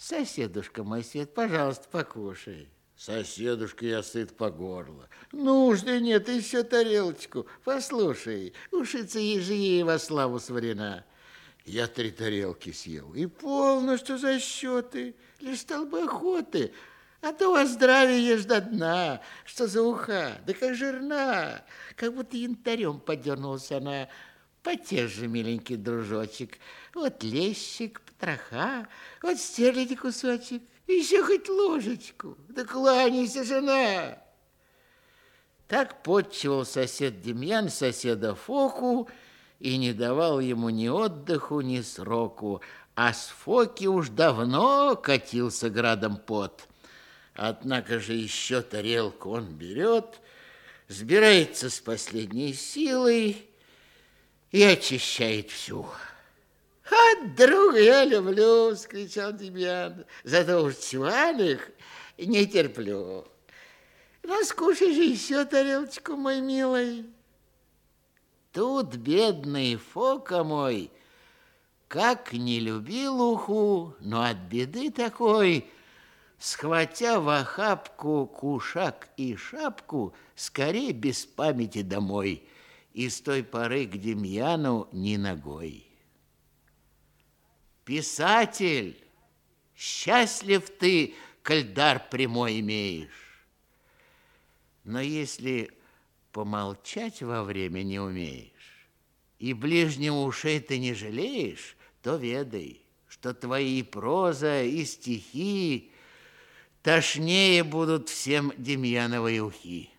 Соседушка мой свет, пожалуйста, покушай. Соседушка, я сыт по горло. Нужды нет, еще тарелочку. Послушай, ушица ежи во славу сварена. Я 3 тарелки съел. И полно, что за счеты. Лишь стал бы охоты. А то во здравие ешь до дна. Что за уха? Да как жирна. Как будто янтарем подернулся она. Потеже, миленький дружочек. Вот лещик, потроха, вот стерляди кусочек. Еще хоть ложечку. Да кланяйся, жена. Так подчивал сосед Демьян соседа Фоку и не давал ему ни отдыху, ни сроку. А с Фоки уж давно катился градом пот. Однако же еще тарелку он берет, сбирается с последней силой и очищает всю. «А друга я люблю!» — скричал Демьян. «Зато уж чваных не терплю. Раскушай же еще тарелочку, мой милый». Тут бедный Фока мой, как не любил уху, но от беды такой, схватя в охапку кушак и шапку, скорее без памяти домой, и с той поры к Демьяну ни ногой. Писатель, счастлив ты, коль дар прямой имеешь. Но если помолчать во время не умеешь, и ближнего ушей ты не жалеешь, то ведай, что твои проза и стихи тошнее будут всем Демьяновой ухи.